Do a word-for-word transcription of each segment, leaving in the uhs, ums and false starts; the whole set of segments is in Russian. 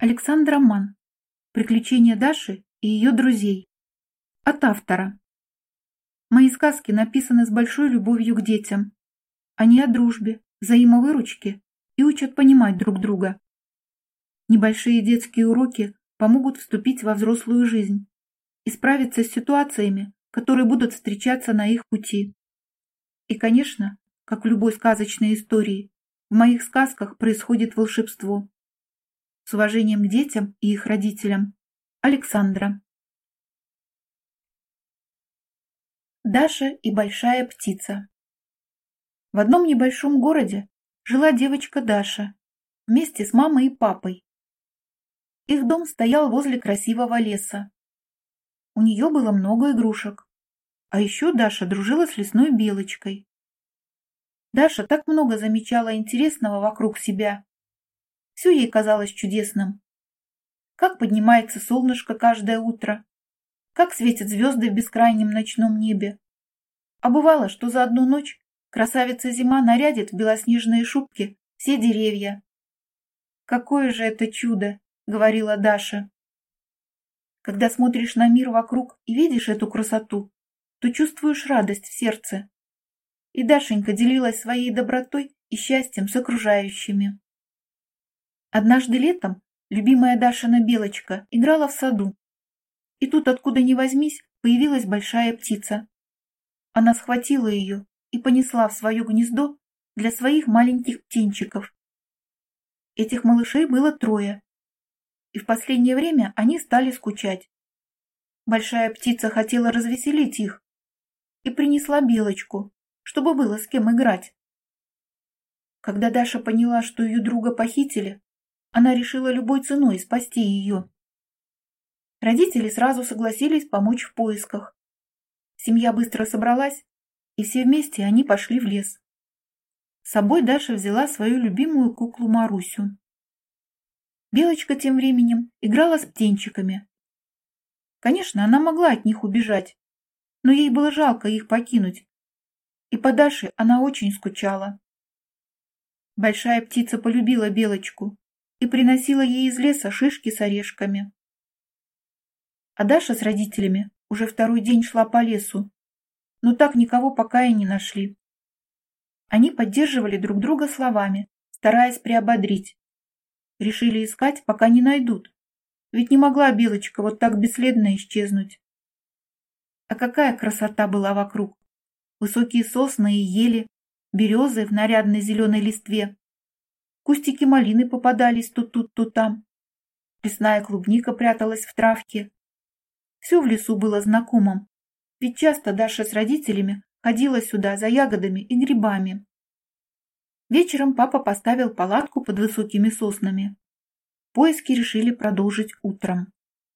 Александра Манн. Приключения Даши и ее друзей. От автора. Мои сказки написаны с большой любовью к детям. Они о дружбе, взаимовыручке и учат понимать друг друга. Небольшие детские уроки помогут вступить во взрослую жизнь и справиться с ситуациями, которые будут встречаться на их пути. И, конечно, как в любой сказочной истории, в моих сказках происходит волшебство. С уважением к детям и их родителям. Александра. Даша и большая птица. В одном небольшом городе жила девочка Даша вместе с мамой и папой. Их дом стоял возле красивого леса. У нее было много игрушек. А еще Даша дружила с лесной белочкой. Даша так много замечала интересного вокруг себя. Все ей казалось чудесным. Как поднимается солнышко каждое утро, как светят звезды в бескрайнем ночном небе. А бывало, что за одну ночь красавица зима нарядит в белоснежные шубки все деревья. «Какое же это чудо!» — говорила Даша. Когда смотришь на мир вокруг и видишь эту красоту, то чувствуешь радость в сердце. И Дашенька делилась своей добротой и счастьем с окружающими. Однажды летом любимая Дашина белочка играла в саду. И тут, откуда ни возьмись, появилась большая птица. Она схватила ее и понесла в свое гнездо для своих маленьких птенчиков. Этих малышей было трое. И в последнее время они стали скучать. Большая птица хотела развеселить их и принесла белочку, чтобы было с кем играть. Когда Даша поняла, что ее друга похитили, она решила любой ценой спасти ее. Родители сразу согласились помочь в поисках. Семья быстро собралась, и все вместе они пошли в лес. С собой Даша взяла свою любимую куклу Марусю. Белочка тем временем играла с птенчиками. Конечно, она могла от них убежать, но ей было жалко их покинуть, и по Даше она очень скучала. Большая птица полюбила белочку и приносила ей из леса шишки с орешками. А Даша с родителями уже второй день шла по лесу, но так никого пока и не нашли. Они поддерживали друг друга словами, стараясь приободрить. Решили искать, пока не найдут, ведь не могла белочка вот так бесследно исчезнуть. А какая красота была вокруг! Высокие сосны и ели, березы в нарядной зеленой листве. Кустики малины попадались то тут, то там. Лесная клубника пряталась в травке. Все в лесу было знакомым, ведь часто Даша с родителями ходила сюда за ягодами и грибами. Вечером папа поставил палатку под высокими соснами. Поиски решили продолжить утром.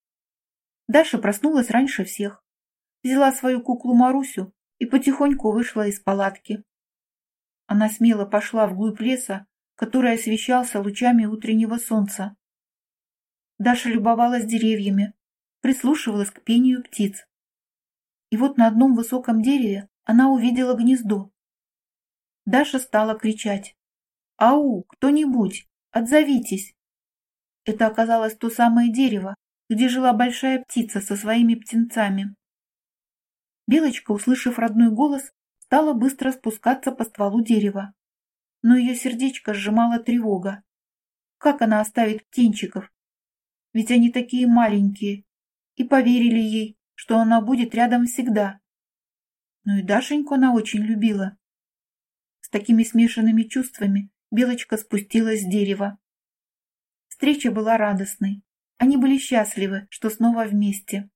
Даша проснулась раньше всех, взяла свою куклу Марусю и потихоньку вышла из палатки. Она смело пошла вглубь леса, который освещался лучами утреннего солнца. Даша любовалась деревьями, прислушивалась к пению птиц. И вот на одном высоком дереве она увидела гнездо. Даша стала кричать: «Ау, кто-нибудь, отзовитесь!» Это оказалось то самое дерево, где жила большая птица со своими птенцами. Белочка, услышав родной голос, стала быстро спускаться по стволу дерева. Но ее сердечко сжимала тревога. Как она оставит птенчиков? Ведь они такие маленькие, и поверили ей, что она будет рядом всегда. Но и Дашеньку она очень любила. С такими смешанными чувствами белочка спустилась с дерева. Встреча была радостной. Они были счастливы, что снова вместе.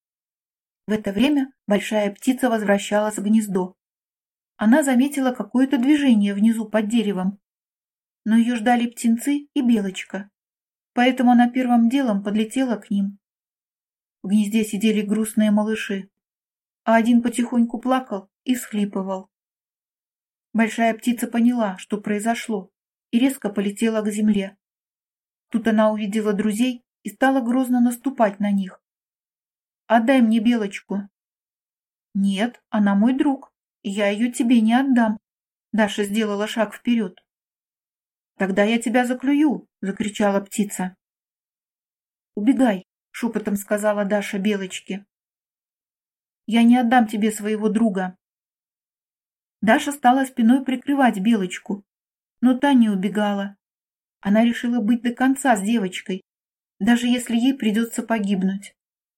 В это время большая птица возвращалась в гнездо. Она заметила какое-то движение внизу под деревом, но ее ждали птенцы и белочка, поэтому она первым делом подлетела к ним. В гнезде сидели грустные малыши, а один потихоньку плакал и всхлипывал. Большая птица поняла, что произошло, и резко полетела к земле. Тут она увидела друзей и стала грозно наступать на них. «Отдай мне белочку». «Нет, она мой друг, и я ее тебе не отдам». Даша сделала шаг вперед. «Тогда я тебя заклюю!» — закричала птица. убегай», — шепотом сказала Даша Белочке. «Я не отдам тебе своего друга». Даша стала спиной прикрывать Белочку, но та не убегала. Она решила быть до конца с девочкой, даже если ей придется погибнуть.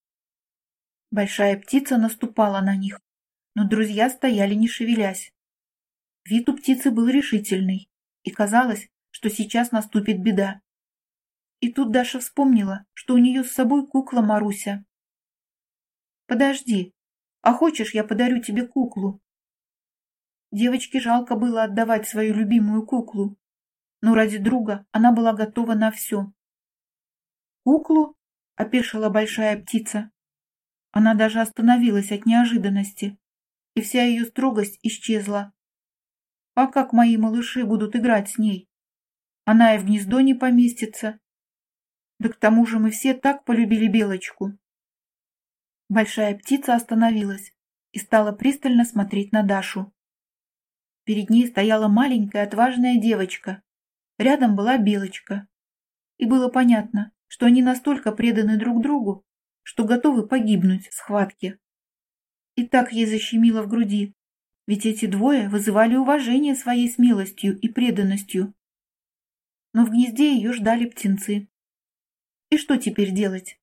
Большая птица наступала на них, но друзья стояли не шевелясь. Вид у птицы был решительный, и казалось, что сейчас наступит беда. И тут Даша вспомнила, что у нее с собой кукла Маруся. «Подожди, а хочешь, я подарю тебе куклу?» Девочке жалко было отдавать свою любимую куклу, но ради друга она была готова на все. «Куклу?» — опешила большая птица. Она даже остановилась от неожиданности, и вся ее строгость исчезла. «А как мои малыши будут играть с ней? Она и в гнездо не поместится. Да к тому же мы все так полюбили Белочку». Большая птица остановилась и стала пристально смотреть на Дашу. Перед ней стояла маленькая отважная девочка. Рядом была Белочка. И было понятно, что они настолько преданы друг другу, что готовы погибнуть в схватке. И так ей защемило в груди, ведь эти двое вызывали уважение своей смелостью и преданностью. Но в гнезде ее ждали птенцы. И что теперь делать?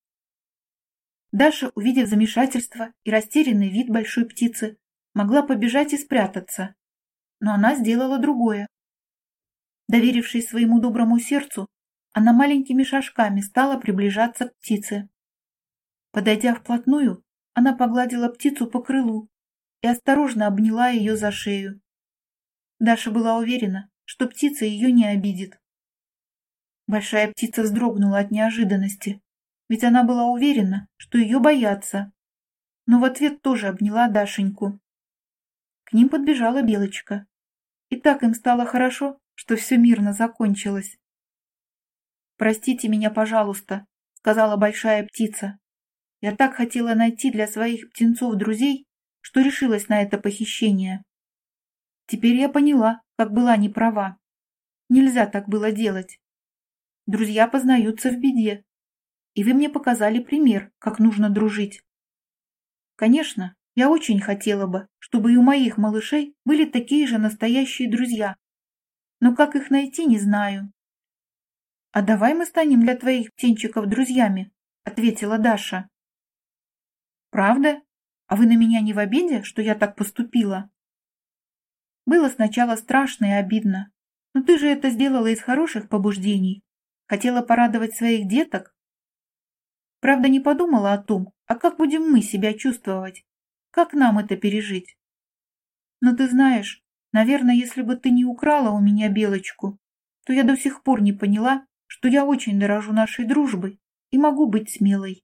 Даша, увидев замешательство и растерянный вид большой птицы, могла побежать и спрятаться, но она сделала другое. Доверившись своему доброму сердцу, она маленькими шажками стала приближаться к птице. Подойдя вплотную, она погладила птицу по крылу и осторожно обняла ее за шею. Даша была уверена, что птица ее не обидит. Большая птица вздрогнула от неожиданности, ведь она была уверена, что ее боятся, но в ответ тоже обняла Дашеньку. К ним подбежала Белочка, и так им стало хорошо, что все мирно закончилось. «Простите меня, пожалуйста», — сказала большая птица. «Я так хотела найти для своих птенцов друзей, что решилась на это похищение. Теперь я поняла, как была неправа. Нельзя так было делать. Друзья познаются в беде, и вы мне показали пример, как нужно дружить. Конечно, я очень хотела бы, чтобы и у моих малышей были такие же настоящие друзья, но как их найти, не знаю». «А давай мы станем для твоих птенчиков друзьями», — ответила Даша. «Правда? А вы на меня не в обиде, что я так поступила?» «Было сначала страшно и обидно, но ты же это сделала из хороших побуждений. Хотела порадовать своих деток. Правда, не подумала о том, а как будем мы себя чувствовать, как нам это пережить. Но ты знаешь, наверное, если бы ты не украла у меня Белочку, то я до сих пор не поняла, что я очень дорожу нашей дружбой и могу быть смелой».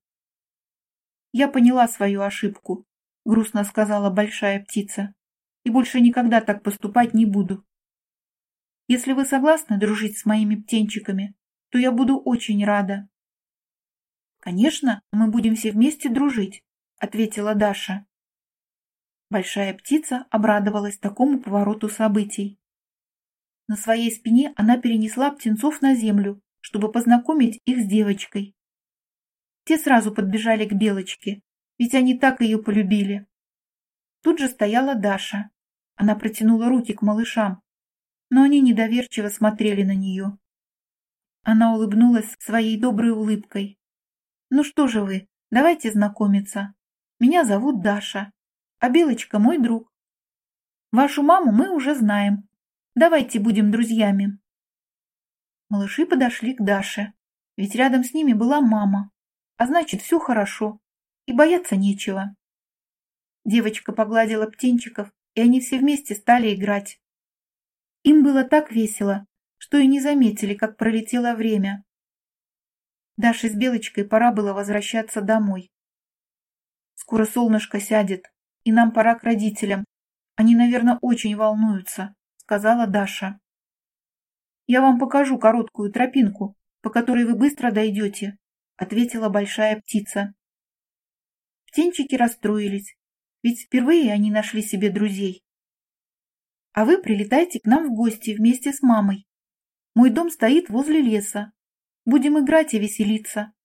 «Я поняла свою ошибку», — грустно сказала большая птица, «и больше никогда так поступать не буду. Если вы согласны дружить с моими птенчиками, то я буду очень рада». «Конечно, мы будем все вместе дружить», — ответила Даша. Большая птица обрадовалась такому повороту событий. На своей спине она перенесла птенцов на землю, чтобы познакомить их с девочкой. Те сразу подбежали к Белочке, ведь они так ее полюбили. Тут же стояла Даша. Она протянула руки к малышам, но они недоверчиво смотрели на нее. Она улыбнулась своей доброй улыбкой. «Ну что же вы, давайте знакомиться. Меня зовут Даша, а Белочка мой друг. Вашу маму мы уже знаем. Давайте будем друзьями». Малыши подошли к Даше, ведь рядом с ними была мама, а значит, все хорошо, и бояться нечего. Девочка погладила птенчиков, и они все вместе стали играть. Им было так весело, что и не заметили, как пролетело время. Даше с Белочкой пора было возвращаться домой. «Скоро солнышко сядет, и нам пора к родителям. Они, наверное, очень волнуются», — сказала Даша. «Я вам покажу короткую тропинку, по которой вы быстро дойдете», — ответила большая птица. Птенчики расстроились, ведь впервые они нашли себе друзей. «А вы прилетайте к нам в гости вместе с мамой. Мой дом стоит возле леса. Будем играть и веселиться.